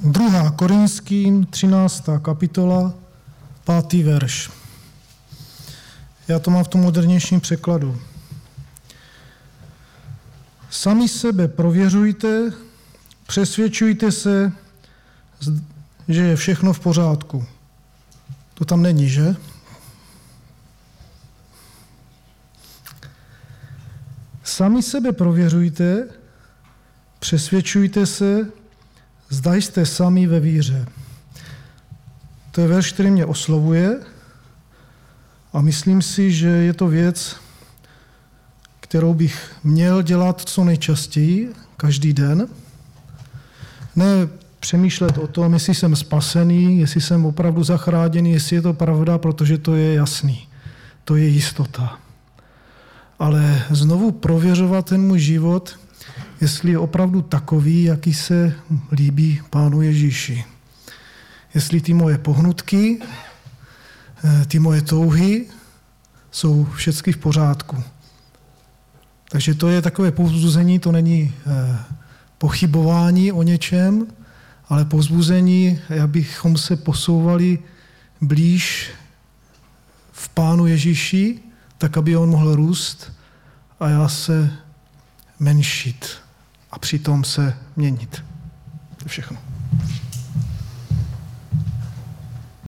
2. Korinským, 13. kapitola, 5. verš. Já to mám v tom modernějším překladu. Sami sebe prověřujte, přesvědčujte se, že je všechno v pořádku. To tam není, že? Sami sebe prověřujte, přesvědčujte se, zda jste sami ve víře. To je verš, který mě oslovuje a myslím si, že je to věc, kterou bych měl dělat co nejčastěji, každý den. Ne přemýšlet o tom, jestli jsem spasený, jestli jsem opravdu zachráněný, jestli je to pravda, protože to je jasný. To je jistota. Ale znovu prověřovat ten můj život, jestli je opravdu takový, jaký se líbí Pánu Ježíši. Jestli ty moje pohnutky, ty moje touhy jsou všechny v pořádku. Takže to je takové povzbuzení, to není pochybování o něčem, ale povzbuzení, abychom se posouvali blíž v Pánu Ježíši, tak aby on mohl růst a já se menšit a přitom se měnit. To je všechno.